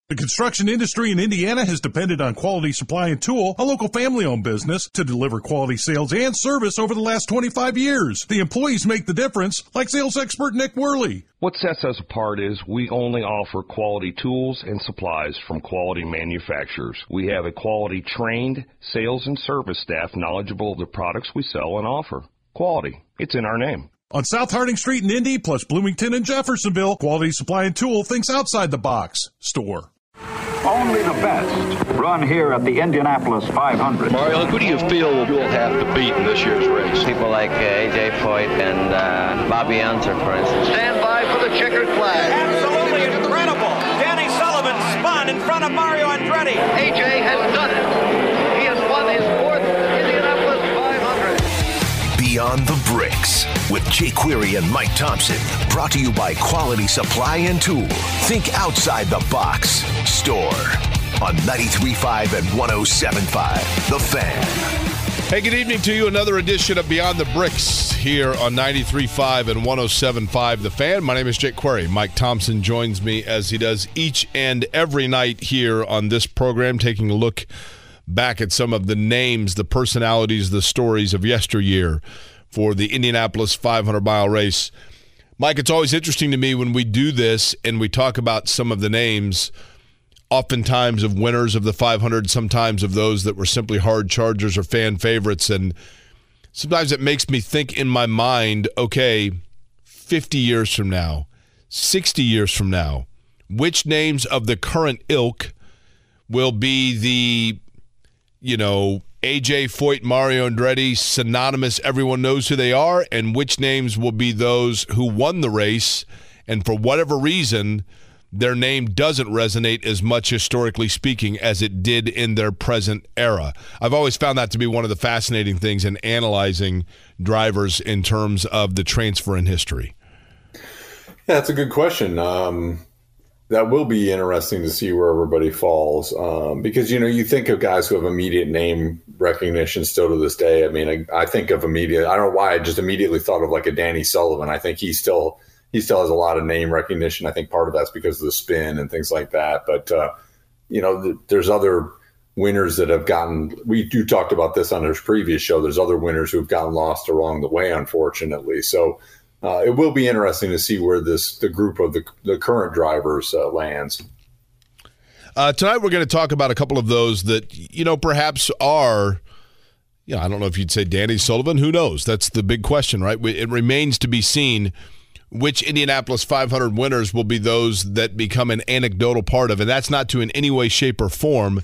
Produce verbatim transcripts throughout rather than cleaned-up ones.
The construction industry in Indiana has depended on Quality Supply and Tool, a local family-owned business, to deliver quality sales and service over the last twenty-five years. The employees make the difference, like sales expert Nick Worley. What sets us apart is we only offer quality tools and supplies from quality manufacturers. We have a quality trained sales and service staff knowledgeable of the products we sell and offer. Quality. It's in our name. On South Harding Street in Indy, plus Bloomington and Jeffersonville, Quality Supply and Tool thinks outside the box. Store. Only the best run here at the Indianapolis five hundred. Mario, who do you feel you'll have to beat in this year's race? People like uh, A J Foyt and uh, Bobby Unser, for instance. Stand by for the checkered flag. Absolutely incredible. Danny Sullivan spun in front of Mario Andretti. A J has done it. He has won his fourth Indianapolis five hundred. Beyond the Bricks with Jake Query and Mike Thompson. Brought to you by Quality Supply and Tool. Think outside the box. Store on ninety-three point five and one oh seven point five. The Fan. Hey, good evening to you. Another edition of Beyond the Bricks here on ninety-three point five and one oh seven point five. The Fan. My name is Jake Query. Mike Thompson joins me as he does each and every night here on this program, taking a look back at some of the names, the personalities, the stories of yesteryear for the Indianapolis five hundred mile race. Mike, it's always interesting to me when we do this and we talk about some of the names, oftentimes of winners of the five hundred, sometimes of those that were simply hard chargers or fan favorites. And sometimes it makes me think in my mind, okay, fifty years from now, sixty years from now, which names of the current ilk will be the, you know, A J Foyt, Mario Andretti, synonymous, everyone knows who they are, and which names will be those who won the race, and for whatever reason, their name doesn't resonate as much historically speaking as it did in their present era. I've always found that to be one of the fascinating things in analyzing drivers in terms of the transfer in history. Yeah, that's a good question. Um, that will be interesting to see where everybody falls um, because, you know, you think of guys who have immediate name recognition still to this day. I mean, I, I think of immediate, I don't know why I just immediately thought of like a Danny Sullivan. I think he still – He still has a lot of name recognition. I think part of that's because of the spin and things like that. But, uh, you know, th- there's other winners that have gotten – we do talked about this on our previous show. There's other winners who have gotten lost along the way, unfortunately. So uh, it will be interesting to see where this the group of the, the current drivers uh, lands. Uh, tonight we're going to talk about a couple of those that, you know, perhaps are – you know, I don't know if you'd say Danny Sullivan. Who knows? That's the big question, right? It remains to be seen – which Indianapolis five hundred winners will be those that become an anecdotal part of it. That's not to in any way, shape, or form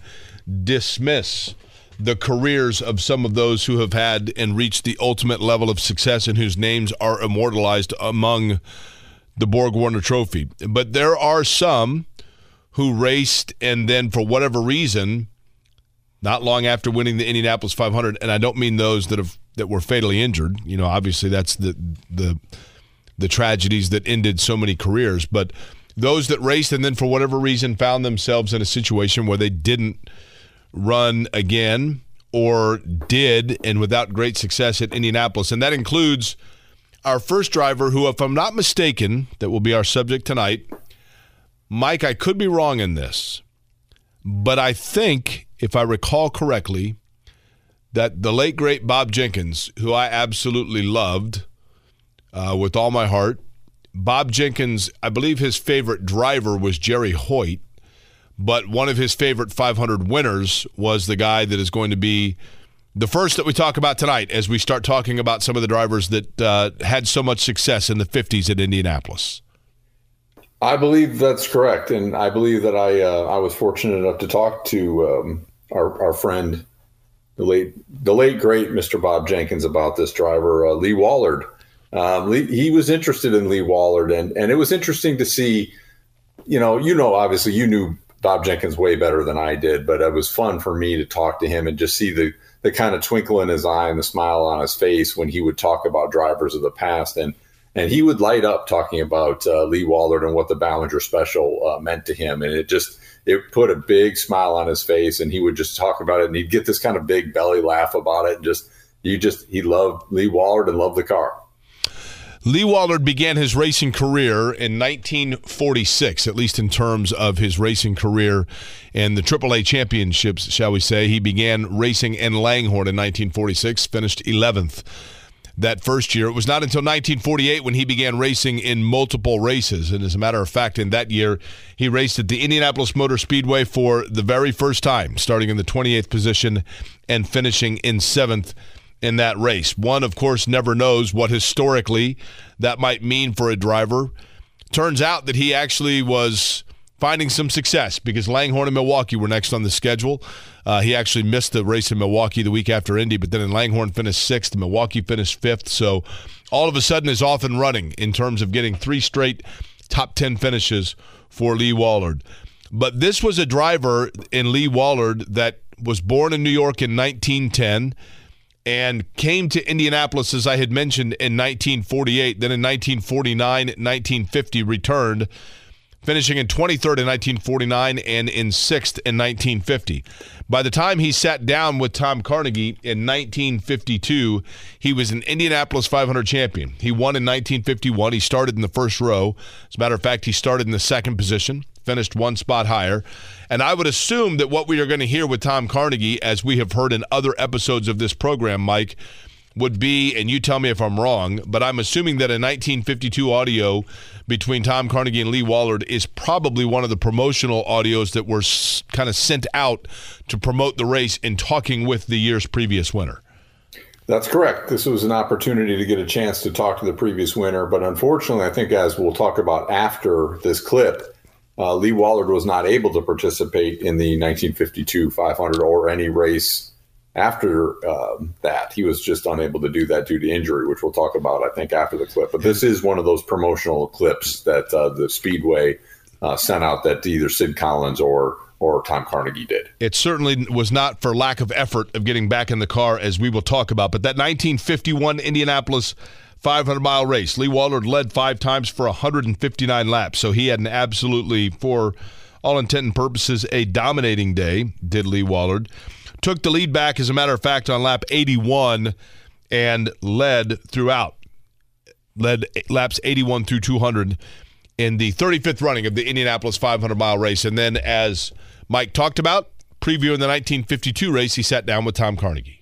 dismiss the careers of some of those who have had and reached the ultimate level of success and whose names are immortalized among the Borg Warner Trophy. But there are some who raced and then for whatever reason, not long after winning the Indianapolis five hundred, and I don't mean those that have that were fatally injured. You know, obviously that's the the the tragedies that ended so many careers, but those that raced and then for whatever reason found themselves in a situation where they didn't run again or did and without great success at Indianapolis. And that includes our first driver who, if I'm not mistaken, that will be our subject tonight. Mike, I could be wrong in this, but I think, if I recall correctly, that the late, great Bob Jenkins, who I absolutely loved, Uh, with all my heart. Bob Jenkins, I believe his favorite driver was Jerry Hoyt, but one of his favorite five hundred winners was the guy that is going to be the first that we talk about tonight as we start talking about some of the drivers that uh, had so much success in the fifties at Indianapolis. I believe that's correct, and I believe that I uh, I was fortunate enough to talk to um, our, our friend, the late, the late, great Mister Bob Jenkins about this driver, uh, Lee Wallard. Um, Lee, he was interested in Lee Wallard, and, and it was interesting to see, you know, you know, obviously you knew Bob Jenkins way better than I did, but it was fun for me to talk to him and just see the, the kind of twinkle in his eye and the smile on his face when he would talk about drivers of the past. And, and he would light up talking about uh, Lee Wallard and what the Ballinger Special uh, meant to him. And it just, it put a big smile on his face, and he would just talk about it, and he'd get this kind of big belly laugh about it. And just, you just, he loved Lee Wallard and loved the car. Lee Wallard began his racing career in nineteen forty-six, at least in terms of his racing career in the triple A championships, shall we say. He began racing in Langhorne in nineteen forty-six, finished eleventh that first year. It was not until nineteen forty-eight when he began racing in multiple races. And as a matter of fact, in that year, he raced at the Indianapolis Motor Speedway for the very first time, starting in the twenty-eighth position and finishing in seventh in that race. One, of course, never knows what historically that might mean for a driver. Turns out that he actually was finding some success because Langhorne and Milwaukee were next on the schedule. Uh, he actually missed the race in Milwaukee the week after Indy, but then in Langhorne finished sixth, Milwaukee finished fifth. So all of a sudden is off and running in terms of getting three straight top ten finishes for Lee Wallard. But this was a driver in Lee Wallard that was born in New York in nineteen ten and came to Indianapolis, as I had mentioned, in nineteen forty-eight. Then in nineteen forty-nine, nineteen fifty returned, finishing in twenty-third in nineteen forty-nine and in sixth in nineteen fifty. By the time he sat down with Tom Carnegie in nineteen fifty-two, he was an Indianapolis five hundred champion. He won in nineteen fifty-one. He started in the first row. As a matter of fact, he started in the second position, finished one spot higher. And I would assume that what we are going to hear with Tom Carnegie, as we have heard in other episodes of this program, Mike, would be, and you tell me if I'm wrong, but I'm assuming that a nineteen fifty-two audio between Tom Carnegie and Lee Wallard is probably one of the promotional audios that were s- kind of sent out to promote the race in talking with the year's previous winner. That's correct. This was an opportunity to get a chance to talk to the previous winner, but unfortunately, I think as we'll talk about after this clip, uh, Lee Wallard was not able to participate in the nineteen fifty-two five hundred or any race after um, that. He was just unable to do that due to injury, which we'll talk about, I think, after the clip. But this is one of those promotional clips that uh, the Speedway uh, sent out that either Sid Collins or or Tom Carnegie did. It certainly was not for lack of effort of getting back in the car, as we will talk about. But that nineteen fifty-one Indianapolis five hundred mile race, Lee Wallard led five times for one hundred fifty-nine laps. So he had an absolutely, for all intent and purposes, a dominating day, did Lee Wallard. Took the lead back, as a matter of fact, on lap eighty-one and led throughout. Led laps eighty-one through two hundred in the thirty-fifth running of the Indianapolis five hundred mile race. And then, as Mike talked about, previewing the nineteen fifty-two race, he sat down with Tom Carnegie.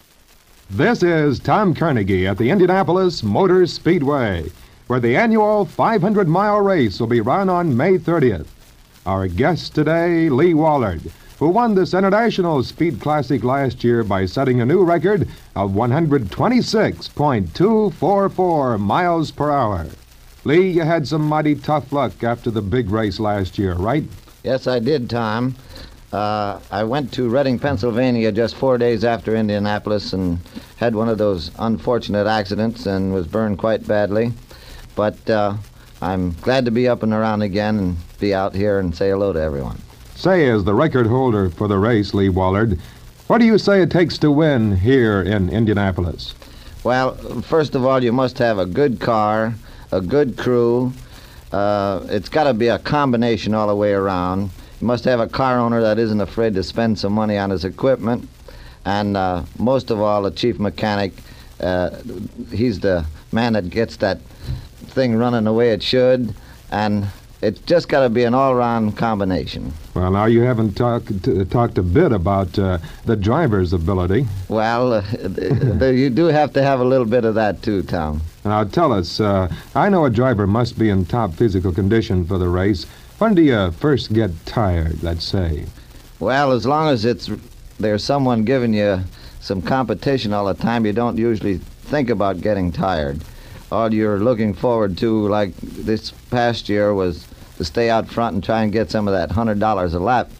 This is Tom Carnegie at the Indianapolis Motor Speedway, where the annual five hundred mile race will be run on May thirtieth. Our guest today, Lee Wallard, who won this International Speed Classic last year by setting a new record of one hundred twenty-six point two four four miles per hour. Lee, you had some mighty tough luck after the big race last year, right? Yes, I did, Tom. Uh, I went to Reading, Pennsylvania just four days after Indianapolis and had one of those unfortunate accidents and was burned quite badly. But uh, I'm glad to be up and around again and be out here and say hello to everyone. Say, as the record holder for the race, Lee Wallard, what do you say it takes to win here in Indianapolis? Well, first of all, you must have a good car, a good crew. Uh, it's got to be a combination all the way around. You must have a car owner that isn't afraid to spend some money on his equipment. And uh, most of all, a chief mechanic. Uh, he's the man that gets that thing running the way it should. And it's just got to be an all-round combination. Well, now you haven't talked t- talked a bit about uh, the driver's ability. Well, uh, you do have to have a little bit of that too, Tom. Now, tell us, uh, I know a driver must be in top physical condition for the race. When do you first get tired, let's say? Well, as long as it's there's someone giving you some competition all the time, you don't usually think about getting tired. All you're looking forward to, like this past year, was to stay out front and try and get some of that one hundred dollars a lap.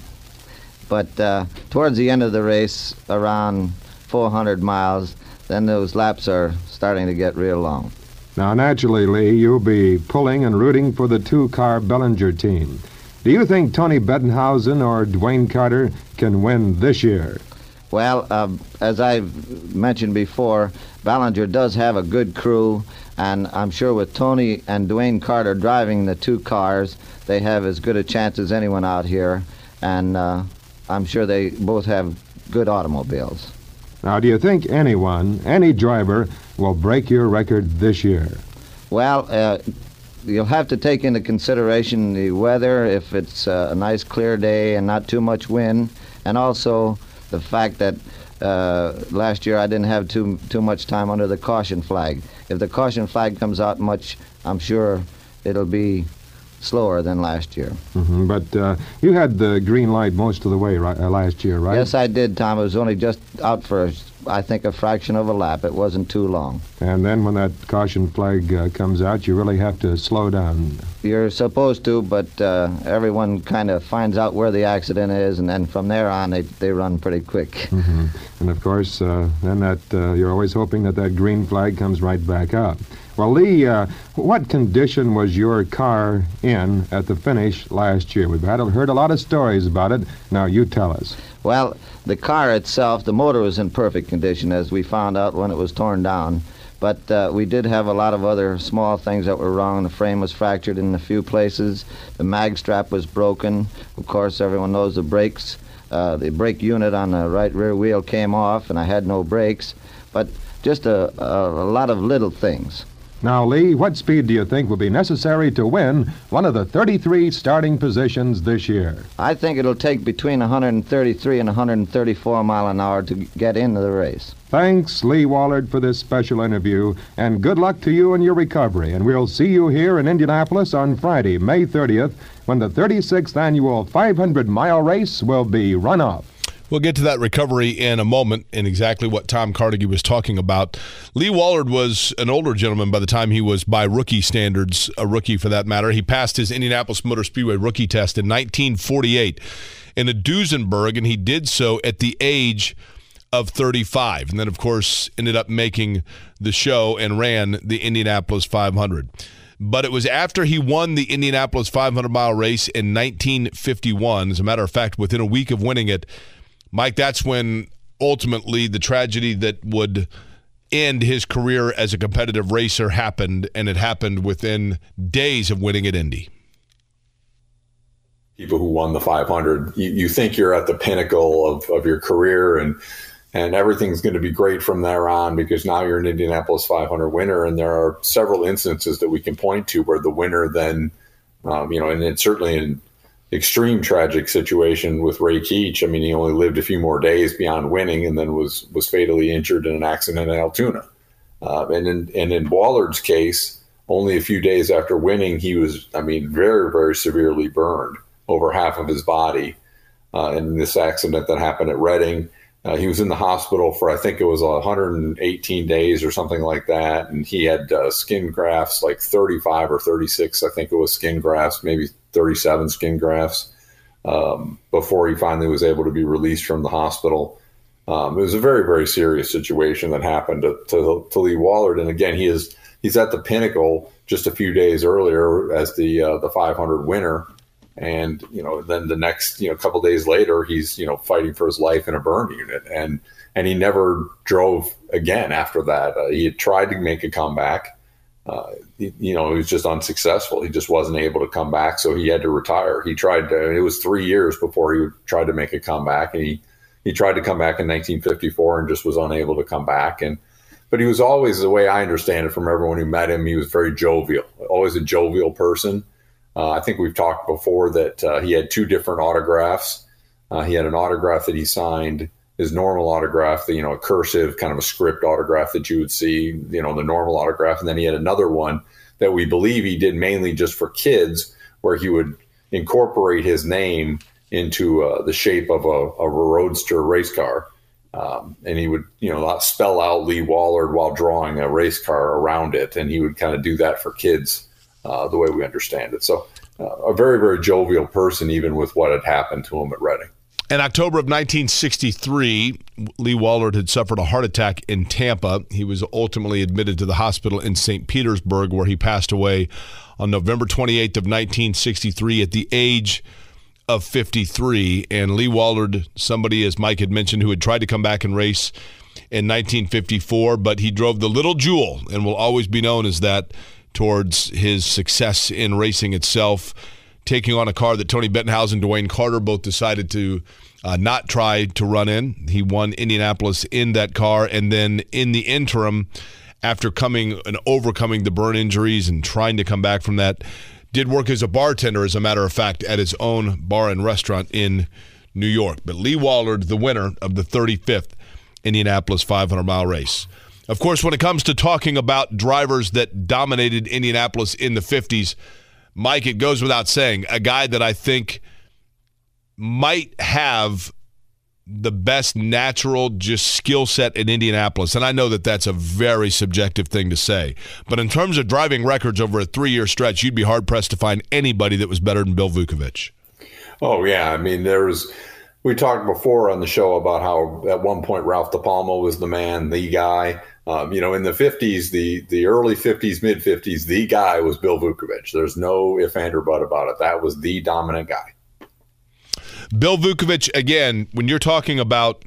But uh, towards the end of the race, around four hundred miles, then those laps are starting to get real long. Now, naturally, Lee, you'll be pulling and rooting for the two-car Bellinger team. Do you think Tony Bettenhausen or Dwayne Carter can win this year? Well, uh, as I've mentioned before, Ballinger does have a good crew, and I'm sure with Tony and Dwayne Carter driving the two cars, they have as good a chance as anyone out here, and uh, I'm sure they both have good automobiles. Now, do you think anyone, any driver, will break your record this year? Well, uh, you'll have to take into consideration the weather, if it's uh, a nice clear day and not too much wind, and also the fact that uh, last year I didn't have too too much time under the caution flag. If the caution flag comes out much, I'm sure it'll be slower than last year. Mm-hmm. But uh, you had the green light most of the way right, uh, last year, right? Yes, I did, Tom. It was only just out for, I think, a fraction of a lap. It wasn't too long. And then when that caution flag uh, comes out, you really have to slow down. You're supposed to, but uh, everyone kind of finds out where the accident is, and then from there on, they, they run pretty quick. Mm-hmm. And, of course, uh, then that uh, you're always hoping that that green flag comes right back up. Well, Lee, uh, what condition was your car in at the finish last year? We've had heard a lot of stories about it. Now, you tell us. Well, the car itself, the motor was in perfect condition, as we found out when it was torn down. But uh, we did have a lot of other small things that were wrong. The frame was fractured in a few places. The mag strap was broken. Of course, everyone knows the brakes. Uh, the brake unit on the right rear wheel came off, and I had no brakes. But just a, a, a lot of little things. Now, Lee, what speed do you think will be necessary to win one of the thirty-three starting positions this year? I think it'll take between one hundred thirty-three and one hundred thirty-four mile an hour to get into the race. Thanks, Lee Wallard, for this special interview, and good luck to you in your recovery. And we'll see you here in Indianapolis on Friday, May thirtieth, when the thirty-sixth annual five hundred mile race will be run off. We'll get to that recovery in a moment and exactly what Tom Carnegie was talking about. Lee Wallard was an older gentleman by the time he was, by rookie standards, a rookie for that matter. He passed his Indianapolis Motor Speedway rookie test in nineteen forty-eight in a Duesenberg, and he did so at the age of thirty-five. And then, of course, ended up making the show and ran the Indianapolis five hundred. But it was after he won the Indianapolis five hundred mile race in nineteen fifty-one, as a matter of fact, within a week of winning it, Mike, that's when ultimately the tragedy that would end his career as a competitive racer happened, and it happened within days of winning at Indy. People who won the five hundred, you, you think you're at the pinnacle of, of your career, and and everything's going to be great from there on because now you're an Indianapolis five hundred winner, and there are several instances that we can point to where the winner then, um, you know, and it's certainly in extreme tragic situation with Ray Keech. I mean, he only lived a few more days beyond winning and then was was fatally injured in an accident in Altoona. Uh, and in and in Wallard's case, only a few days after winning, he was, I mean, very, very severely burned over half of his body uh, in this accident that happened at Reading. Uh, he was in the hospital for, I think it was one hundred eighteen days or something like that. And he had uh, skin grafts, like thirty-five or thirty-six, I think it was skin grafts, maybe thirty-seven skin grafts um, before he finally was able to be released from the hospital. Um, it was a very, very serious situation that happened to, to, to Lee Wallard. And again, he is he's at the pinnacle just a few days earlier as the uh, the five hundred winner. And, you know, then the next, you know, couple days later, he's, you know, fighting for his life in a burn unit. And and he never drove again after that. Uh, he had tried to make a comeback. Uh, he, you know, he was just unsuccessful. He just wasn't able to come back. So he had to retire. He tried to, it was three years before he tried to make a comeback. And he, he tried to come back in nineteen fifty-four and just was unable to come back. And but he was always, the way I understand it from everyone who met him, he was very jovial, always a jovial person. Uh, I think we've talked before that uh, he had two different autographs. Uh, he had an autograph that he signed, his normal autograph, the, you know, a cursive kind of a script autograph that you would see, you know, the normal autograph. And then he had another one that we believe he did mainly just for kids, where he would incorporate his name into uh, the shape of a, of a roadster race car. Um, and he would, you know, not spell out Lee Wallard while drawing a race car around it. And he would kind of do that for kids. Uh, the way we understand it. So uh, a very, very jovial person, even with what had happened to him at Reading. In October of nineteen sixty-three, Lee Wallard had suffered a heart attack in Tampa. He was ultimately admitted to the hospital in Saint Petersburg, where he passed away on November twenty-eighth of nineteen sixty-three at the age of fifty-three. And Lee Wallard, somebody, as Mike had mentioned, who had tried to come back and race in nineteen fifty-four, but he drove the Little Jewel and will always be known as that towards his success in racing itself, taking on a car that Tony Bettenhausen and Dwayne Carter both decided to uh, not try to run in. He won Indianapolis in that car, and then in the interim, after coming and overcoming the burn injuries and trying to come back from that. Did work as a bartender, as a matter of fact, at his own bar and restaurant in New York. But Lee Wallard, the winner of the thirty-fifth Indianapolis five hundred mile race. Of course, when it comes to talking about drivers that dominated Indianapolis in the fifties, Mike, it goes without saying, a guy that I think might have the best natural just skill set in Indianapolis. And I know that that's a very subjective thing to say. But in terms of driving records over a three-year stretch, you'd be hard-pressed to find anybody that was better than Bill Vukovich. Oh, yeah. I mean, there's – we talked before on the show about how at one point Ralph DePalma was the man, the guy. Um, you know, in the fifties, the the early fifties, mid-fifties, the guy was Bill Vukovich. There's no if, and, or but about it. That was the dominant guy. Bill Vukovich, again, when you're talking about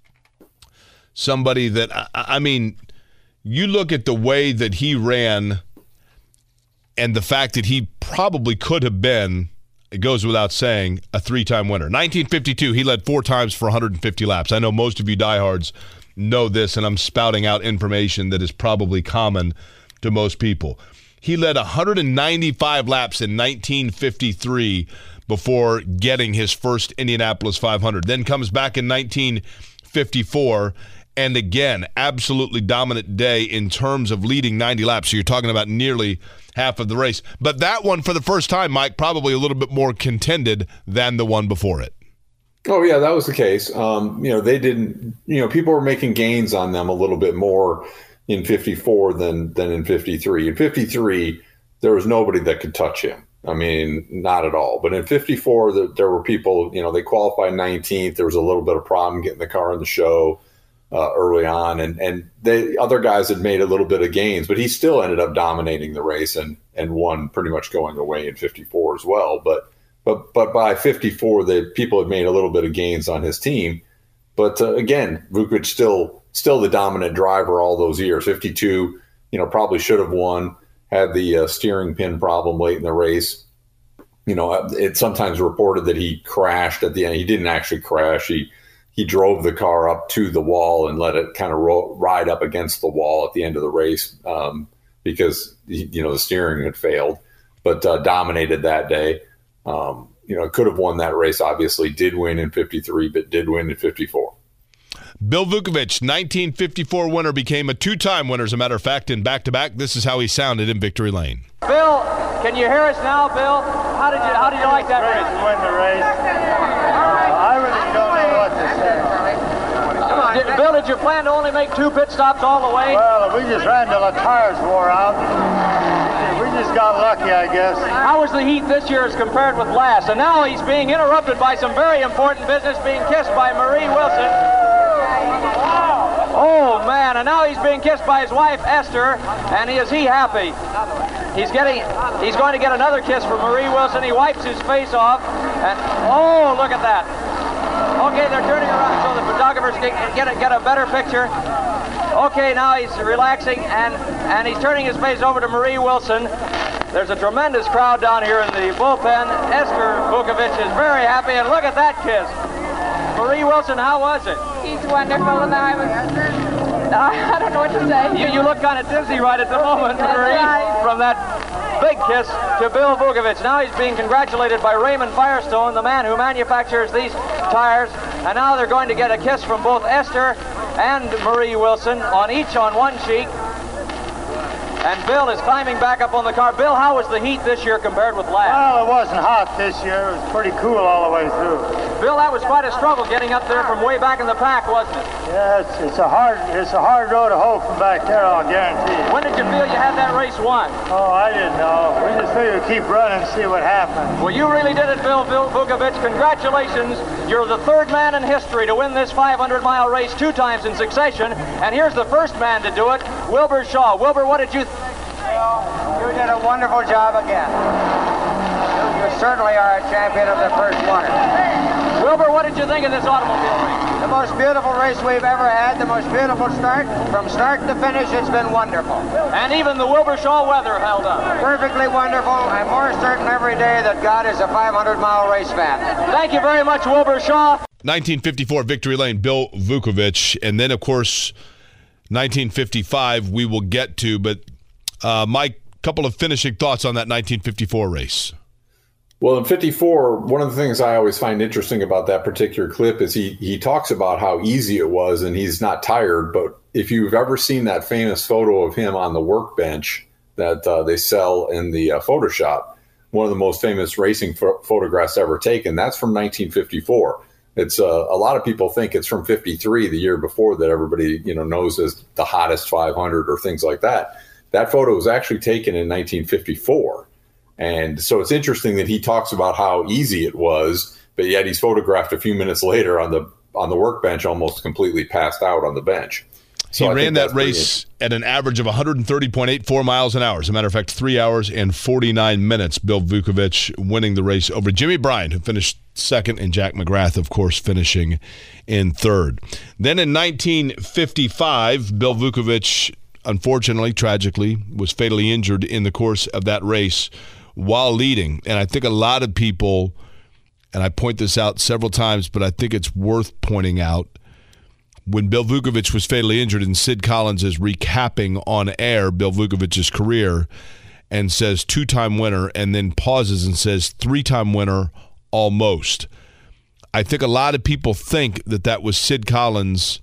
somebody that, I, I mean, you look at the way that he ran and the fact that he probably could have been, it goes without saying, a three-time winner. nineteen fifty-two, he led four times for one hundred fifty laps. I know most of you diehards know this, and I'm spouting out information that is probably common to most people. He led one hundred ninety-five laps in nineteen fifty-three before getting his first Indianapolis five hundred. Then comes back in nineteen fifty-four, and again, absolutely dominant day in terms of leading ninety laps. So you're talking about nearly half of the race. But that one, for the first time, Mike, probably a little bit more contended than the one before it. Oh, yeah, that was the case. Um, you know, they didn't, you know, people were making gains on them a little bit more in fifty-four than than in fifty-three. In fifty-three, there was nobody that could touch him. I mean, not at all. But in fifty-four, the, there were people, you know, they qualified nineteenth. There was a little bit of problem getting the car in the show uh, early on. And, and the other guys had made a little bit of gains, but he still ended up dominating the race and, and won, pretty much going away in fifty-four as well. But But but by fifty-four, the people had made a little bit of gains on his team. But uh, again, Vukovich still still the dominant driver all those years. fifty-two, you know, probably should have won. Had the uh, steering pin problem late in the race. You know, it's sometimes reported that he crashed at the end. He didn't actually crash. He he drove the car up to the wall and let it kind of ro- ride up against the wall at the end of the race um, because you know the steering had failed. But uh, dominated that day. Um, you know, could have won that race, obviously, did win in fifty-three, but did win in fifty-four. Bill Vukovich, nineteen fifty-four winner, became a two-time winner, as a matter of fact, in back-to-back. This is how he sounded in Victory Lane. Bill, can you hear us now, Bill? How did you How did you like that race? To win the race. I really don't know what to say. Did, Bill, did you plan to only make two pit stops all the way? Well, we just ran till the tires wore out. We just got lucky, I guess. How was the heat this year as compared with last? And now he's being interrupted by some very important business, being kissed by Marie Wilson. Oh, man, and now he's being kissed by his wife, Esther, and is he happy? He's getting, he's going to get another kiss from Marie Wilson. He wipes his face off, and oh, look at that. Okay, they're turning around so the photographers can get a, get a better picture. Okay, now he's relaxing, and, and he's turning his face over to Marie Wilson. There's a tremendous crowd down here in the bullpen. Esther Vukovich is very happy, and look at that kiss. Marie Wilson, how was it? He's wonderful, and I was... I don't know what to say. You, you look kind of dizzy right at the moment, Marie, right. From that big kiss to Bill Vukovich. Now he's being congratulated by Raymond Firestone, the man who manufactures these tires, and now they're going to get a kiss from both Esther and Marie Wilson, on each on one cheek. And Bill is climbing back up on the car. Bill, how was the heat this year compared with last? Well, it wasn't hot this year. It was pretty cool all the way through. Bill, that was quite a struggle getting up there from way back in the pack, wasn't it? Yeah, it's, it's a hard it's a hard road to hoe from back there, I'll guarantee you. When did you feel you had that race won? Oh, I didn't know. We just figured we'd keep running and see what happened. Well, you really did it, Bill Vukovich. Congratulations. You're the third man in history to win this five hundred mile race two times in succession. And here's the first man to do it, Wilbur Shaw. Wilbur, what did you think? You did a wonderful job again. You, you certainly are a champion of the first one. Wilbur, what did you think of this automobile race? The most beautiful race we've ever had, the most beautiful start. From start to finish, it's been wonderful. And even the Wilbur Shaw weather held up. Perfectly wonderful. I'm more certain every day that God is a five hundred mile race fan. Thank you very much, Wilbur Shaw. nineteen fifty-four Victory Lane, Bill Vukovich. And then, of course, nineteen fifty-five we will get to. But, uh, Mike, couple of finishing thoughts on that nineteen fifty-four race. Well, in fifty-four, one of the things I always find interesting about that particular clip is he he talks about how easy it was and he's not tired. But if you've ever seen that famous photo of him on the workbench that uh, they sell in the uh, Photoshop, one of the most famous racing ph- photographs ever taken, that's from nineteen fifty-four. It's uh, a lot of people think it's from fifty-three, the year before, that everybody you know knows as the hottest five hundred or things like that. That photo was actually taken in nineteen fifty-four. And so it's interesting that he talks about how easy it was, but yet he's photographed a few minutes later on the on the workbench, almost completely passed out on the bench. So he I ran think that race at an average of one thirty point eight four miles an hour. As a matter of fact, three hours and forty-nine minutes. Bill Vukovich winning the race over Jimmy Bryan, who finished second, and Jack McGrath, of course, finishing in third. Then in nineteen fifty-five, Bill Vukovich, unfortunately, tragically, was fatally injured in the course of that race while leading. And I think a lot of people, and I point this out several times, but I think it's worth pointing out, when Bill Vukovich was fatally injured and Sid Collins is recapping on air Bill Vukovich's career and says two-time winner, and then pauses and says three-time winner almost. I think a lot of people think that that was Sid Collins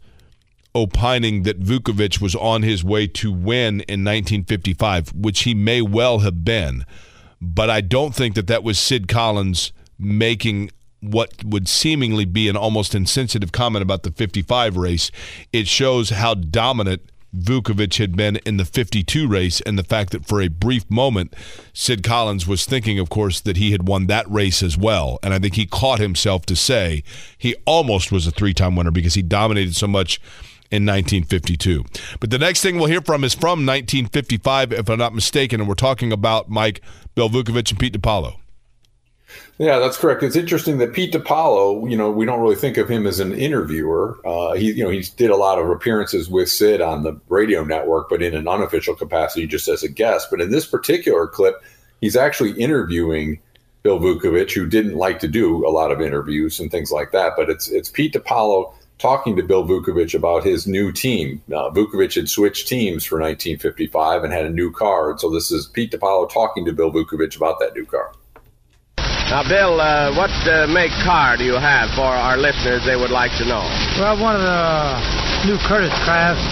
opining that Vukovich was on his way to win in nineteen fifty-five, which he may well have been. But I don't think that that was Sid Collins making what would seemingly be an almost insensitive comment about the fifty-five race. It shows how dominant Vukovich had been in the fifty-two race, and the fact that for a brief moment, Sid Collins was thinking, of course, that he had won that race as well. And I think he caught himself to say he almost was a three-time winner because he dominated so much in nineteen fifty-two. But the next thing we'll hear from is from nineteen fifty-five, if I'm not mistaken, and we're talking about, Mike, Bill Vukovich and Pete DiPaolo. Yeah, that's correct. It's interesting that Pete DiPaolo, you know, we don't really think of him as an interviewer. Uh, he, you know, he did a lot of appearances with Sid on the radio network, but in an unofficial capacity, just as a guest. But in this particular clip, he's actually interviewing Bill Vukovich, who didn't like to do a lot of interviews and things like that. But it's it's Pete DiPaolo talking to Bill Vukovich about his new team. Uh, Vukovich had switched teams for nineteen fifty-five and had a new car. And so this is Pete DiPaolo talking to Bill Vukovich about that new car. Now, Bill, uh, what uh, make car do you have for our listeners they would like to know? Well, one of the new Curtis crafts,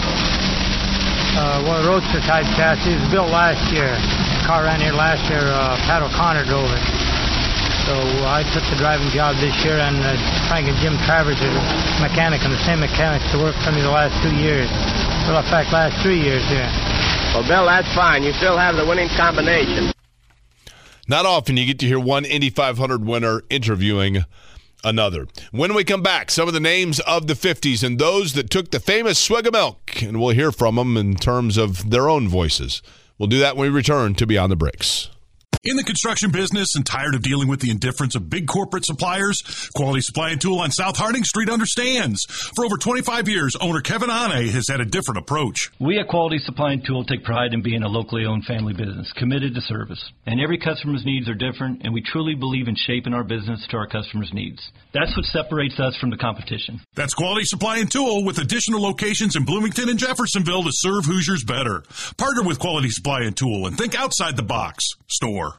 uh, one of the roadster type chassis, was built last year. The car ran here last year. Uh, Pat O'Connor drove it. So I took the driving job this year, and uh, Frank and Jim Travers are the mechanic and the same mechanics that worked for me the last two years. Well, in fact, last three years here. Well, Bill, that's fine. You still have the winning combination. Not often you get to hear one Indy five hundred winner interviewing another. When we come back, some of the names of the fifties and those that took the famous swig of milk, and we'll hear from them in terms of their own voices. We'll do that when we return to Beyond the Bricks. In the construction business and tired of dealing with the indifference of big corporate suppliers, Quality Supply and Tool on South Harding Street understands. For over twenty-five years, owner Kevin Ane has had a different approach. We at Quality Supply and Tool take pride in being a locally owned family business, committed to service. And every customer's needs are different, and we truly believe in shaping our business to our customers' needs. That's what separates us from the competition. That's Quality Supply and Tool, with additional locations in Bloomington and Jeffersonville to serve Hoosiers better. Partner with Quality Supply and Tool and think outside the box. Store.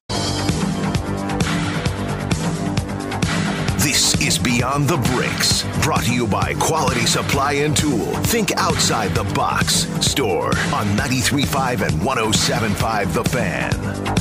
This is Beyond the Bricks, brought to you by Quality Supply and Tool. Think outside the box. Store on ninety-three point five and one oh seven point five The Fan.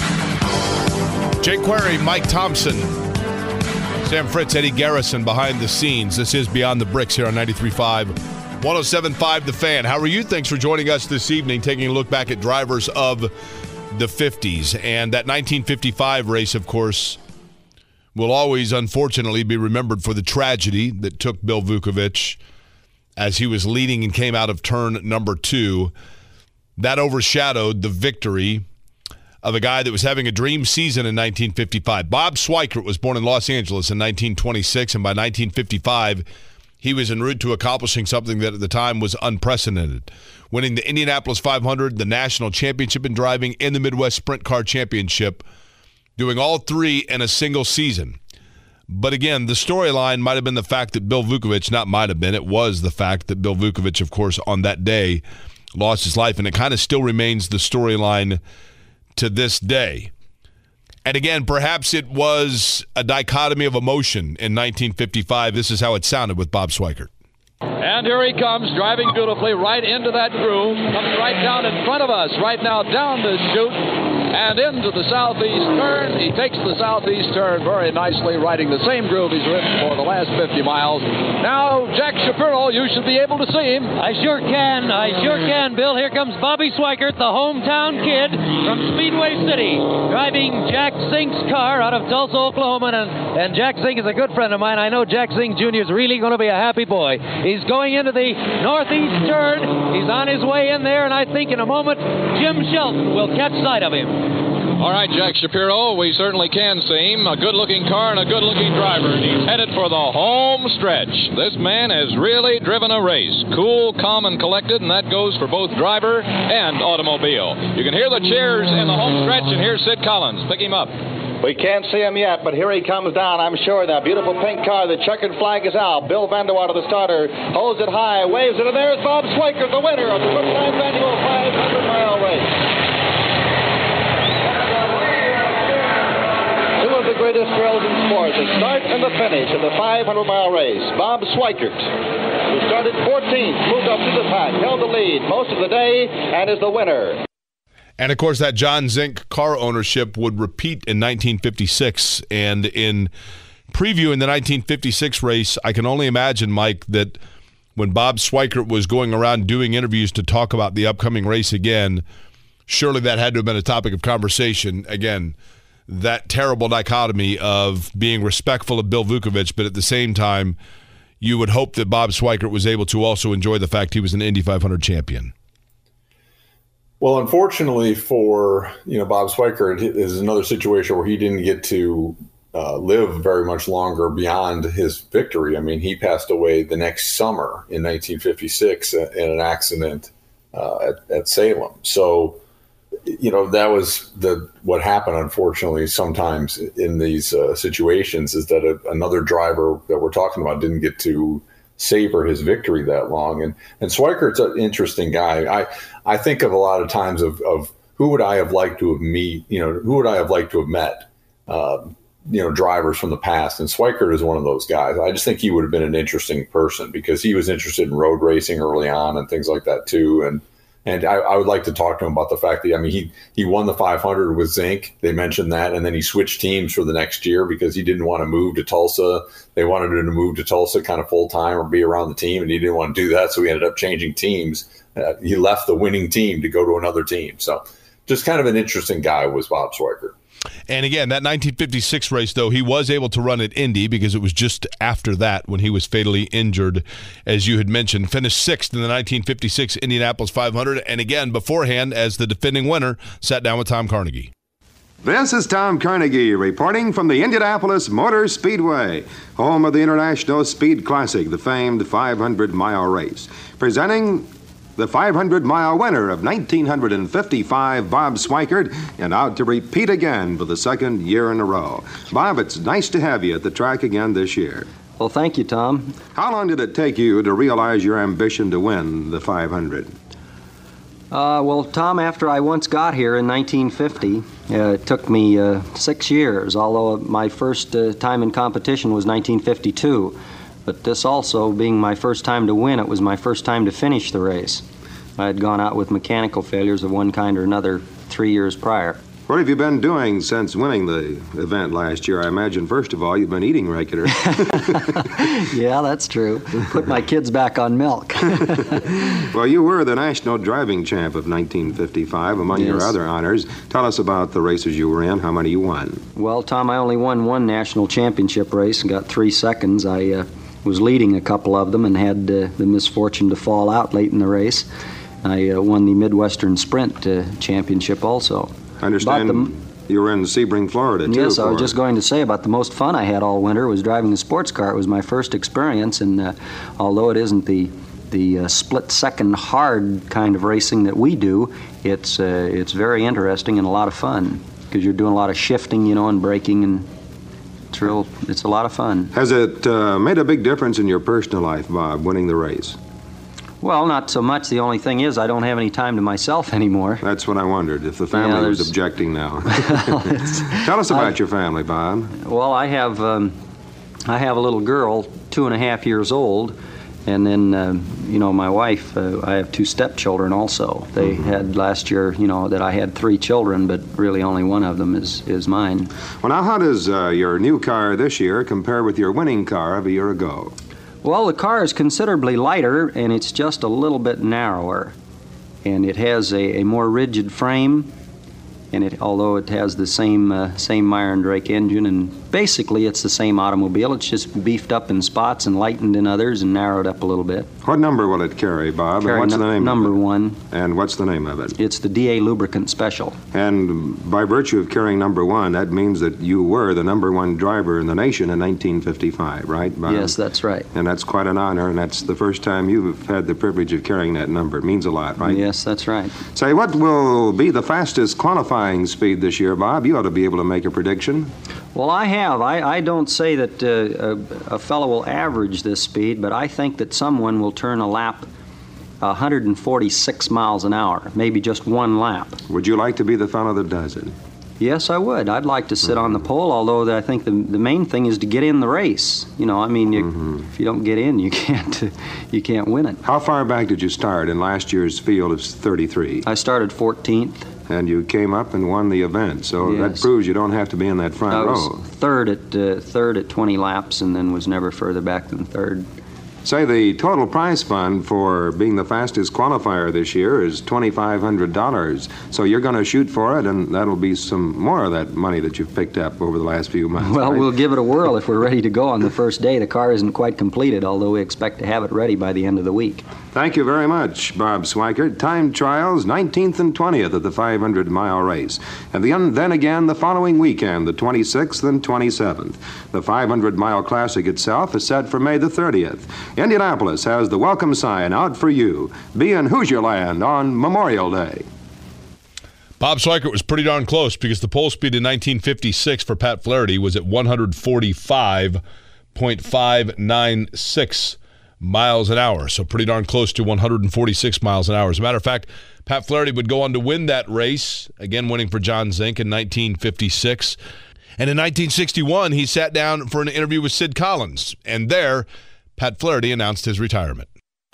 Jake Query, Mike Thompson, Sam Fritz, Eddie Garrison behind the scenes. This is Beyond the Bricks here on ninety-three point five, one oh seven point five The Fan. How are you? Thanks for joining us this evening, taking a look back at drivers of the fifties. And that nineteen fifty-five race, of course, will always, unfortunately, be remembered for the tragedy that took Bill Vukovich as he was leading and came out of turn number two. That overshadowed the victory of a guy that was having a dream season in nineteen fifty-five. Bob Swikert was born in Los Angeles in nineteen twenty-six, and by nineteen fifty-five, he was en route to accomplishing something that at the time was unprecedented, winning the Indianapolis five hundred, the national championship in driving, and the Midwest Sprint Car Championship, doing all three in a single season. But again, the storyline might have been the fact that Bill Vukovich, not might have been, it was the fact that Bill Vukovich, of course, on that day lost his life, and it kind of still remains the storyline to this day. And again, perhaps it was a dichotomy of emotion in nineteen fifty-five. This is how it sounded with Bob Swikert. And here he comes, driving beautifully right into that groove, comes right down in front of us, right now down the chute, and into the southeast turn. He takes the southeast turn very nicely, riding the same groove he's ridden for the last fifty miles. Now, Jack Shapiro, you should be able to see him. I sure can. I sure can, Bill. Here comes Bobby Swikert, the hometown kid from Speedway City, driving Jack Zink's car out of Tulsa, Oklahoma. And, and Jack Zink is a good friend of mine. I know Jack Zink Junior is really going to be a happy boy. He's going into the northeast turn. He's on his way in there, and I think in a moment Jim Shelton will catch sight of him. All right, Jack Shapiro, we certainly can see him. A good-looking car and a good-looking driver, and he's headed for the home stretch. This man has really driven a race. Cool, calm, and collected, and that goes for both driver and automobile. You can hear the cheers in the home stretch, and here's Sid Collins. Pick him up. We can't see him yet, but here he comes down, I'm sure. That beautiful pink car, the checkered flag is out. Bill Vanderwater, the starter, holds it high, waves it, and there's Bob Swikert, the winner of the Good Times Annual five hundred mile race. Two of the greatest thrills in sports, the start and the finish of the five hundred mile race. Bob Swikert, who started fourteenth, moved up to the pack, held the lead most of the day, and is the winner. And, of course, that John Zink car ownership would repeat in nineteen fifty-six. And in previewing the nineteen fifty-six race, I can only imagine, Mike, that when Bob Swikert was going around doing interviews to talk about the upcoming race again, surely that had to have been a topic of conversation. Again, that terrible dichotomy of being respectful of Bill Vukovich, but at the same time, you would hope that Bob Swikert was able to also enjoy the fact he was an Indy five hundred champion. Well, unfortunately for, you know, Bob Swikert, it is another situation where he didn't get to uh, live very much longer beyond his victory. I mean, he passed away the next summer in nineteen fifty-six in an accident uh, at, at Salem. So, you know, that was the what happened, unfortunately, sometimes in these uh, situations is that a, another driver that we're talking about didn't get to savor his victory that long. And and Swikert's an interesting guy. I I think of a lot of times of, of who would I have liked to have meet, you know, who would I have liked to have met, uh, you know, drivers from the past. And Swikert is one of those guys. I just think he would have been an interesting person because he was interested in road racing early on and things like that too. And And I, I would like to talk to him about the fact that, I mean, he, he won the five hundred with Zink. They mentioned that. And then he switched teams for the next year because he didn't want to move to Tulsa. They wanted him to move to Tulsa kind of full time or be around the team. And he didn't want to do that. So he ended up changing teams. Uh, he left the winning team to go to another team. So just kind of an interesting guy was Bob Swikert. And again, that nineteen fifty-six race, though, he was able to run at Indy because it was just after that when he was fatally injured, as you had mentioned. Finished sixth in the nineteen fifty-six Indianapolis five hundred. And again, beforehand, as the defending winner, sat down with Tom Carnegie. This is Tom Carnegie reporting from the Indianapolis Motor Speedway, home of the International Speed Classic, the famed five hundred mile race. Presenting the five hundred mile winner of nineteen fifty-five, Bob Swikert, and out to repeat again for the second year in a row. Bob, it's nice to have you at the track again this year. Well, thank you, Tom. How long did it take you to realize your ambition to win the five hundred? Uh, well, Tom, after I once got here in nineteen fifty, uh, it took me uh, six years, although my first uh, time in competition was nineteen fifty-two. But this also, being my first time to win, it was my first time to finish the race. I had gone out with mechanical failures of one kind or another three years prior. What have you been doing since winning the event last year? I imagine, first of all, you've been eating regular. Yeah, that's true. Put my kids back on milk. Well, you were the national driving champ of nineteen fifty-five, among Yes. your other honors. Tell us about the races you were in. How many you won? Well, Tom, I only won one national championship race and got three seconds. I uh, was leading a couple of them and had uh, the misfortune to fall out late in the race. I uh, won the Midwestern Sprint uh, Championship also. I understand About the, you were in Sebring, Florida, too. yes, I was for- just going to say about the most fun I had all winter was driving a sports car. It was my first experience, and uh, although it isn't the the uh, split-second hard kind of racing that we do, it's uh, it's very interesting and a lot of fun because you're doing a lot of shifting, you know, and braking, and it's real. It's a lot of fun. Has it uh, made a big difference in your personal life, Bob, winning the race? Well, not so much. The only thing is I don't have any time to myself anymore. That's what I wondered, if the family Yeah, was there's- objecting now. Tell us about I- your family, Bob. Well, I have um, I have a little girl, two and a half years old, and then um, you know my wife. Uh, I have two stepchildren also. They Mm-hmm. had last year, you know, that I had three children, but really only one of them is is mine. Well, now, how does uh, your new car this year compare with your winning car of a year ago? Well, the car is considerably lighter, and it's just a little bit narrower, and it has a, a more rigid frame. And it, although it has the same uh, same Meyer and Drake engine, and basically it's the same automobile, it's just beefed up in spots and lightened in others and narrowed up a little bit. What number will it carry, Bob? Carry and what's num- the name? number of it? one. And what's the name of it? It's the D A Lubricant Special. And by virtue of carrying number one, that means that you were the number one driver in the nation in nineteen fifty-five, right, Bob? Yes, that's right. And that's quite an honor, and that's the first time you've had the privilege of carrying that number. It means a lot, right? Yes, that's right. Say, what will be the fastest qualifying speed this year, Bob? You ought to be able to make a prediction. Well, I have. I, I don't say that uh, a, a fellow will average this speed, but I think that someone will turn a lap one hundred forty-six miles an hour, maybe just one lap. Would you like to be the fellow that does it? Yes, I would. I'd like to sit on the pole, although I think the, the main thing is to get in the race. You know, I mean, you, Mm-hmm. if you don't get in, you can't you can't win it. How far back did you start in last year's field of thirty-three? I started fourteenth. And you came up and won the event, so that Yes. proves you don't have to be in that front I row. was third at uh, third at twenty laps, and then was never further back than third. Say the total prize fund for being the fastest qualifier this year is twenty-five hundred dollars. So you're going to shoot for it, and that'll be some more of that money that you've picked up over the last few months. Well, right? we'll give it a whirl if we're ready to go on the first day. The car isn't quite completed, although we expect to have it ready by the end of the week. Thank you very much, Bob Swikert. Time trials, nineteenth and twentieth at the five hundred mile race. And the, then again the following weekend, the twenty-sixth and twenty-seventh. The five hundred mile Classic itself is set for May the thirtieth. Indianapolis has the welcome sign out for you. Be in Hoosierland on Memorial Day. Bob Swikert was pretty darn close because the pole speed in nineteen fifty-six for Pat Flaherty was at one forty-five point five nine six miles an hour. So pretty darn close to one forty-six miles an hour. As a matter of fact, Pat Flaherty would go on to win that race, again winning for John Zink in nineteen fifty-six. And in nineteen sixty-one, he sat down for an interview with Sid Collins. And there, Pat Flaherty announced his retirement.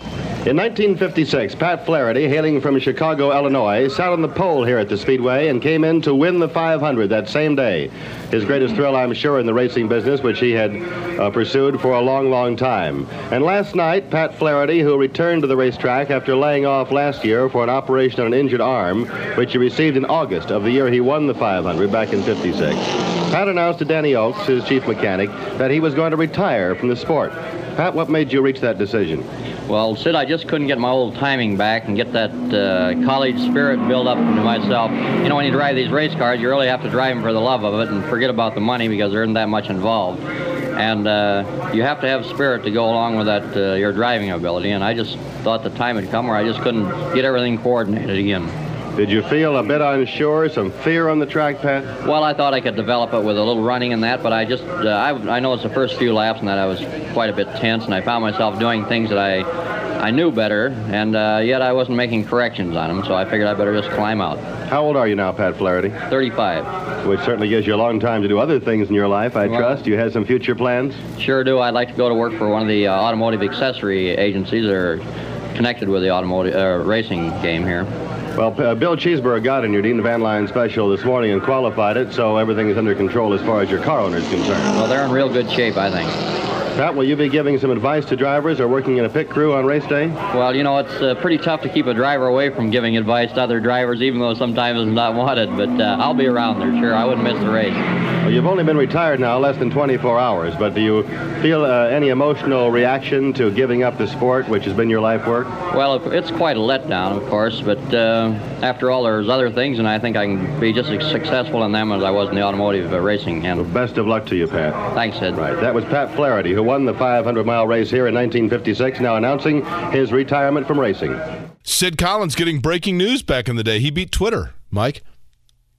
In nineteen fifty-six, Pat Flaherty, hailing from Chicago, Illinois, sat on the pole here at the Speedway and came in to win the five hundred that same day. His greatest thrill, I'm sure, in the racing business, which he had uh, pursued for a long, long time. And last night, Pat Flaherty, who returned to the racetrack after laying off last year for an operation on an injured arm, which he received in August of the year he won the five hundred back in fifty-six, Pat announced to Danny Oakes, his chief mechanic, that he was going to retire from the sport. Pat, what made you reach that decision? Well, Sid, I just couldn't get my old timing back and get that uh, college spirit built up into myself. You know, when you drive these race cars, you really have to drive them for the love of it and forget about the money because there isn't that much involved. And uh, you have to have spirit to go along with that, uh, your driving ability. And I just thought the time had come where I just couldn't get everything coordinated again. Did you feel a bit unsure, some fear on the track, Pat? Well, I thought I could develop it with a little running and that, but I just, uh, I, I noticed the first few laps and that I was quite a bit tense, and I found myself doing things that I, I knew better, and uh, yet I wasn't making corrections on them, so I figured I better just climb out. How old are you now, Pat Flaherty? thirty-five. Which certainly gives you a long time to do other things in your life, I Well, trust. You have some future plans? Sure do. I'd like to go to work for one of the uh, automotive accessory agencies that are connected with the automotive uh, racing game here. Well, uh, Bill Cheeseborough got in your Dean Van Line special this morning and qualified it, so everything is under control as far as your car owner is concerned. Well, they're in real good shape, I think. Pat, will you be giving some advice to drivers or working in a pit crew on race day? Well, you know, it's uh, pretty tough to keep a driver away from giving advice to other drivers, even though sometimes it's not wanted, but uh, I'll be around there, sure. I wouldn't miss the race. Well, you've only been retired now less than twenty-four hours, but do you feel uh, any emotional reaction to giving up the sport, which has been your life work? Well, it's quite a letdown, of course, but uh, after all, there's other things, and I think I can be just as successful in them as I was in the automotive uh, racing. And well, best of luck to you, Pat. Thanks, Ed. Right. That was Pat Flaherty, who won the five hundred mile race here in nineteen fifty-six, now announcing his retirement from racing. Sid Collins getting breaking news back in the day. He beat Twitter, Mike.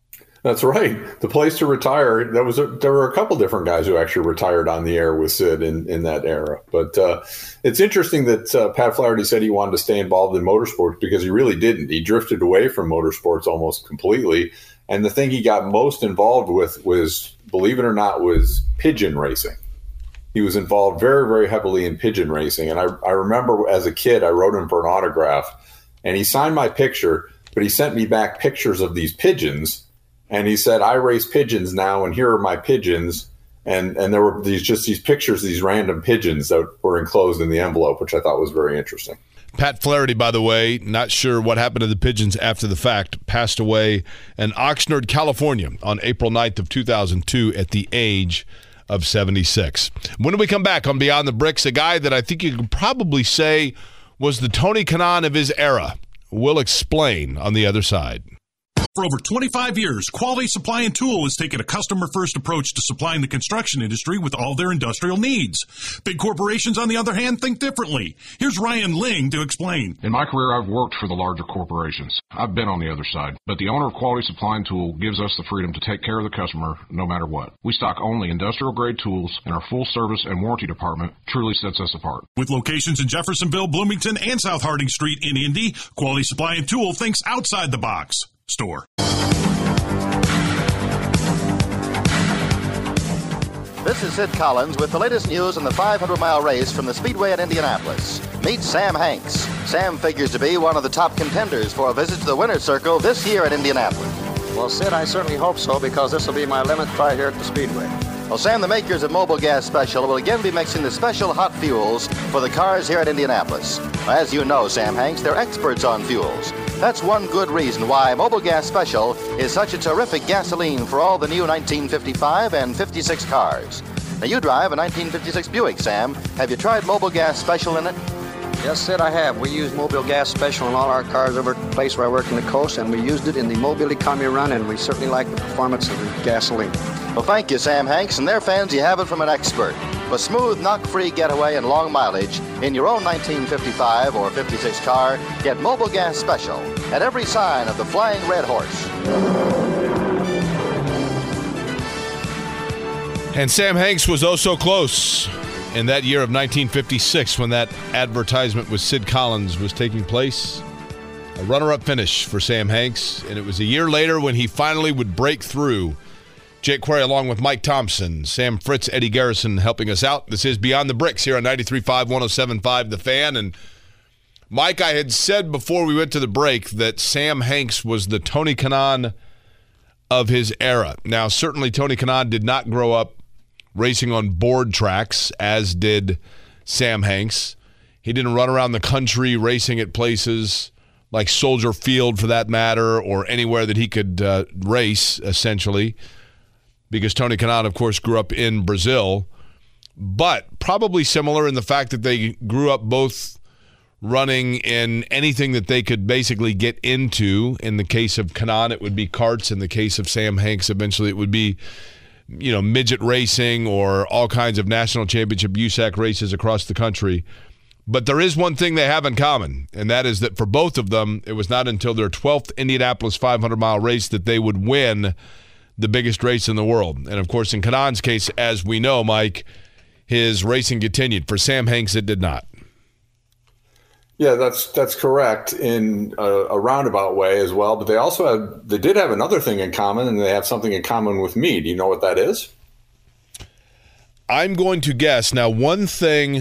That's right. The place to retire. That was a, there were a couple different guys who actually retired on the air with Sid in, in that era. But uh, it's interesting that uh, Pat Flaherty said he wanted to stay involved in motorsports because he really didn't. He drifted away from motorsports almost completely. And the thing he got most involved with was, believe it or not, was pigeon racing. He was involved very, very heavily in pigeon racing. And I, I remember as a kid, I wrote him for an autograph, and he signed my picture, but he sent me back pictures of these pigeons. And he said, I race pigeons now, and here are my pigeons. And and there were these just these pictures, these random pigeons that were enclosed in the envelope, which I thought was very interesting. Pat Flaherty, by the way, not sure what happened to the pigeons after the fact, passed away in Oxnard, California on April ninth of two thousand two at the age of seventy-six. When we come back on Beyond the Bricks, a guy that I think you could probably say was the Tony Kanaan of his era. We'll explain on the other side. For over twenty-five years, Quality Supply and Tool has taken a customer-first approach to supplying the construction industry with all their industrial needs. Big corporations, on the other hand, think differently. Here's Ryan Ling to explain. In my career, I've worked for the larger corporations. I've been on the other side. But the owner of Quality Supply and Tool gives us the freedom to take care of the customer no matter what. We stock only industrial-grade tools, and our full service and warranty department truly sets us apart. With locations in Jeffersonville, Bloomington, and South Harding Street in Indy, Quality Supply and Tool thinks outside the box. Store. This is Sid Collins with the latest news on the five hundred mile race from the Speedway at Indianapolis. Meet Sam Hanks. Sam figures to be one of the top contenders for a visit to the winner's circle this year at Indianapolis. Well, Sid, I certainly hope so, because this will be my eleventh try here at the Speedway. Well, Sam, the makers of Mobil Gas Special will again be mixing the special hot fuels for the cars here at Indianapolis. As you know, Sam Hanks, they're experts on fuels. That's one good reason why Mobil Gas Special is such a terrific gasoline for all the new nineteen fifty-five and fifty-six cars. Now, you drive a nineteen fifty-six Buick, Sam. Have you tried Mobil Gas Special in it? Yes, Sid, I have. We use Mobil Gas Special in all our cars over at the place where I work in the coast, and we used it in the Mobile Economy Run, and we certainly like the performance of the gasoline. Well, thank you, Sam Hanks, and their fans, you have it from an expert. For smooth, knock-free getaway and long mileage in your own nineteen fifty-five or fifty-six car, get Mobil Gas Special at every sign of the Flying Red Horse. And Sam Hanks was oh so close in that year of nineteen fifty-six when that advertisement with Sid Collins was taking place. A runner-up finish for Sam Hanks, and it was a year later when he finally would break through. Jake Query along with Mike Thompson, Sam Fritz, Eddie Garrison helping us out. This is Beyond the Bricks here on ninety-three point five, one oh seven point five The Fan. And Mike, I had said before we went to the break that Sam Hanks was the Tony Kanaan of his era. Now, certainly Tony Kanaan did not grow up racing on board tracks, as did Sam Hanks. He didn't run around the country racing at places like Soldier Field, for that matter, or anywhere that he could uh, race, essentially, because Tony Kanaan, of course, grew up in Brazil, but probably similar in the fact that they grew up both running in anything that they could basically get into. In the case of Kanaan, it would be karts. In the case of Sam Hanks, eventually it would be, you know, midget racing or all kinds of national championship U S A C races across the country. But there is one thing they have in common, and that is that for both of them, it was not until their twelfth Indianapolis five hundred mile race that they would win the biggest race in the world. And, of course, in Kanaan's case, as we know, Mike, his racing continued. For Sam Hanks, it did not. Yeah, that's that's correct in a, a roundabout way as well. But they also have, they did have another thing in common, and they have something in common with me. Do you know what that is? I'm going to guess. Now, one thing,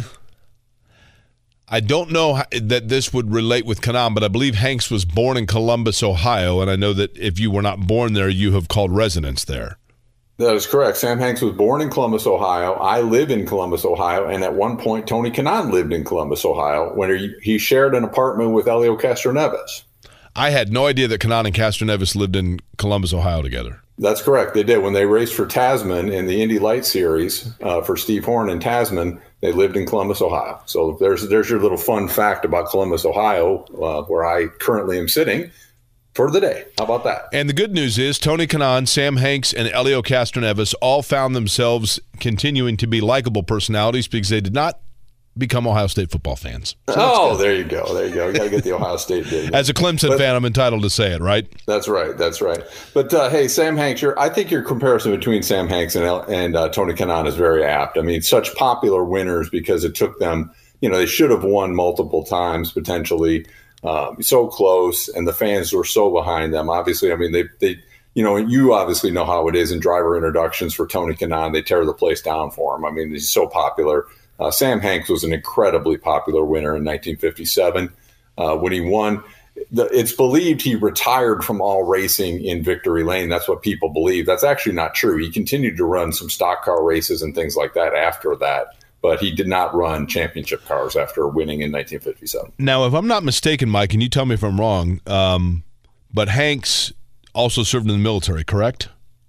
I don't know how, that this would relate with Kanaan, but I believe Hanks was born in Columbus, Ohio, and I know that if you were not born there, you have called residence there. That is correct. Sam Hanks was born in Columbus, Ohio. I live in Columbus, Ohio, and at one point, Tony Kanaan lived in Columbus, Ohio, when he, he shared an apartment with Helio Castroneves. I had no idea that Kanaan and Castroneves lived in Columbus, Ohio together. That's correct. They did. When they raced for Tasman in the Indy Light Series uh, for Steve Horn and Tasman, they lived in Columbus, Ohio. So there's there's your little fun fact about Columbus, Ohio, uh, where I currently am sitting for the day. How about that? And the good news is Tony Kanaan, Sam Hanks, and Helio Castroneves all found themselves continuing to be likable personalities because they did not become Ohio State football fans. So oh, there you go. There you go. You got to get the Ohio State dig. As a Clemson but, fan, I'm entitled to say it, right? That's right. That's right. But, uh, hey, Sam Hanks, you're, I think your comparison between Sam Hanks and, and uh, Tony Kanaan is very apt. I mean, such popular winners because it took them, you know, they should have won multiple times potentially. Um, so close, and the fans were so behind them. Obviously, I mean, they, they, you know, you obviously know how it is in driver introductions for Tony Kanaan. They tear the place down for him. I mean, he's so popular. Uh, Sam Hanks was an incredibly popular winner in nineteen fifty-seven uh, when he won. The, it's believed he retired from all racing in Victory Lane. That's what people believe. That's actually not true. He continued to run some stock car races and things like that after that, but he did not run championship cars after winning in nineteen fifty-seven. Now, if I'm not mistaken, Mike, and you tell me if I'm wrong, um, but Hanks also served in the military, correct?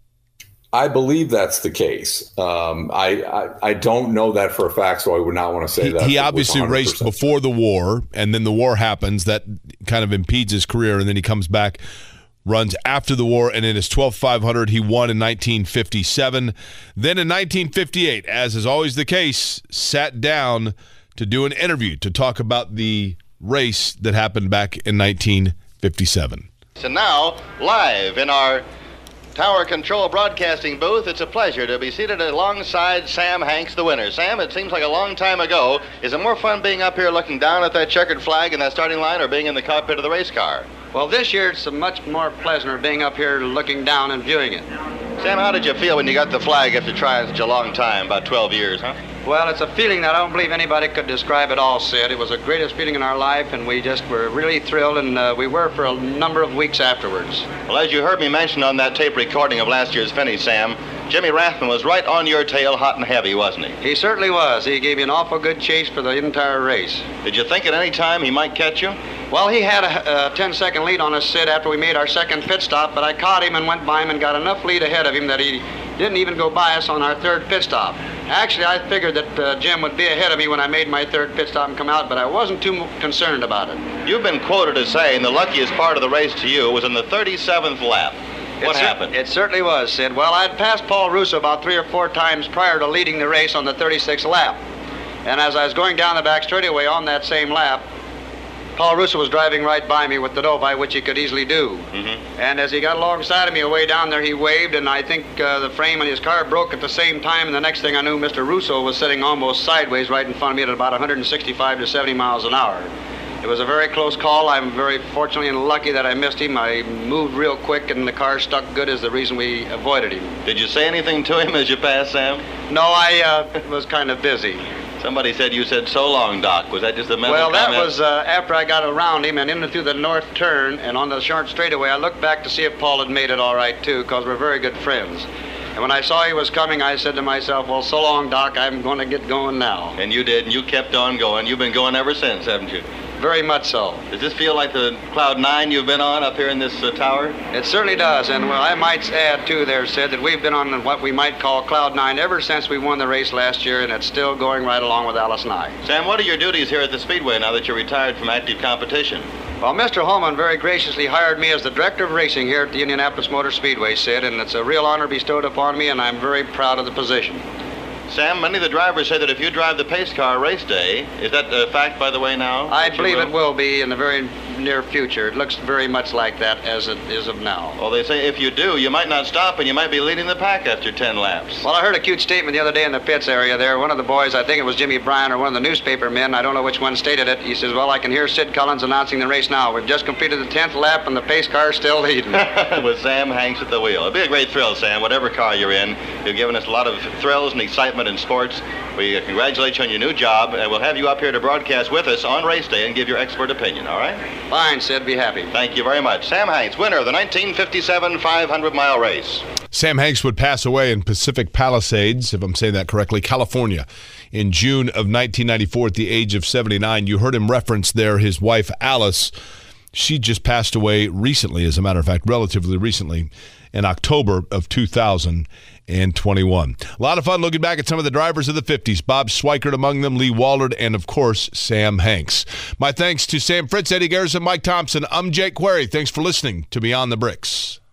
I believe that's the case. Um, I, I I don't know that for a fact, so I would not want to say he, that. He obviously raced before the war, and then the war happens. That kind of impedes his career, and then he comes back, runs after the war, and in his twelve five hundred, he won in nineteen fifty-seven. Then in nineteen fifty-eight, as is always the case, sat down to do an interview to talk about the race that happened back in nineteen fifty-seven. And now, live in our Tower Control broadcasting booth, it's a pleasure to be seated alongside Sam Hanks, the winner. Sam, it seems like a long time ago. Is it more fun being up here looking down at that checkered flag in that starting line or being in the cockpit of the race car? Well, this year it's much more pleasanter being up here looking down and viewing it. Sam, how did you feel when you got the flag after trying such a long time, about twelve years, huh? Well, it's a feeling that I don't believe anybody could describe at all, Sid. It was the greatest feeling in our life, and we just were really thrilled, and uh, we were for a number of weeks afterwards. Well, as you heard me mention on that tape recording of last year's finish, Sam, Jimmy Rathman was right on your tail hot and heavy, wasn't he? He certainly was. He gave you an awful good chase for the entire race. Did you think at any time he might catch you? Well, he had a ten-second lead on us, Sid, after we made our second pit stop, but I caught him and went by him and got enough lead ahead of him that he didn't even go by us on our third pit stop. Actually, I figured that uh, Jim would be ahead of me when I made my third pit stop and come out, but I wasn't too concerned about it. You've been quoted as saying the luckiest part of the race to you was in the thirty-seventh lap. What it happened? It certainly was, Sid. Well, I'd passed Paul Russo about three or four times prior to leading the race on the thirty-sixth lap. And as I was going down the back straightaway on that same lap, Paul Russo was driving right by me with the Novi, which he could easily do. Mm-hmm. And as he got alongside of me way down there, he waved, and I think uh, the frame in his car broke at the same time, and the next thing I knew, Mister Russo was sitting almost sideways right in front of me at about one sixty-five to seventy miles an hour. It was a very close call. I'm very fortunate and lucky that I missed him. I moved real quick, and the car stuck good is the reason we avoided him. Did you say anything to him as you passed, Sam? No, I uh, was kind of busy. Somebody said you said so long, Doc. Was that just a mental Well, that comment? was uh, after I got around him and in through the north turn and on the short straightaway. I looked back to see if Paul had made it all right, too, because we're very good friends. And when I saw he was coming, I said to myself, well, so long, Doc, I'm going to get going now. And you did, and you kept on going. You've been going ever since, haven't you? Very much so. Does this feel like the Cloud nine you've been on up here in this uh, tower? It certainly does. And well, I might add, too, there, Sid, that we've been on what we might call Cloud nine ever since we won the race last year, and it's still going right along with Alice and I. Sam, what are your duties here at the Speedway now that you're retired from active competition? Well, Mister Holman very graciously hired me as the director of racing here at the Indianapolis Motor Speedway, Sid, and it's a real honor bestowed upon me, and I'm very proud of the position. Sam, many of the drivers say that if you drive the pace car race day, is that a fact, by the way, now? I believe it will be in the very near future. It looks very much like that as it is of now. Well, they say if you do, you might not stop and you might be leading the pack after ten laps. Well, I heard a cute statement the other day in the pits area there. One of the boys, I think it was Jimmy Bryan or one of the newspaper men, I don't know which one stated it. He says, well, I can hear Sid Collins announcing the race now. We've just completed the tenth lap and the pace car is still leading. With Sam Hanks at the wheel. It'll be a great thrill, Sam, whatever car you're in. You've given us a lot of thrills and excitement in sports. We congratulate you on your new job, and we'll have you up here to broadcast with us on race day and give your expert opinion, all right? Fine, Sid. Be happy. Thank you very much. Sam Hanks, winner of the nineteen fifty-seven five hundred mile race. Sam Hanks would pass away in Pacific Palisades, if I'm saying that correctly, California, in June of nineteen ninety-four at the age of seventy-nine. You heard him reference there his wife, Alice. She just passed away recently, as a matter of fact, relatively recently, in October of two thousand twenty-one. A lot of fun looking back at some of the drivers of the fifties. Bob Swikert among them, Lee Wallard, and, of course, Sam Hanks. My thanks to Sam Fritz, Eddie Garrison, Mike Thompson. I'm Jake Query. Thanks for listening to Beyond the Bricks.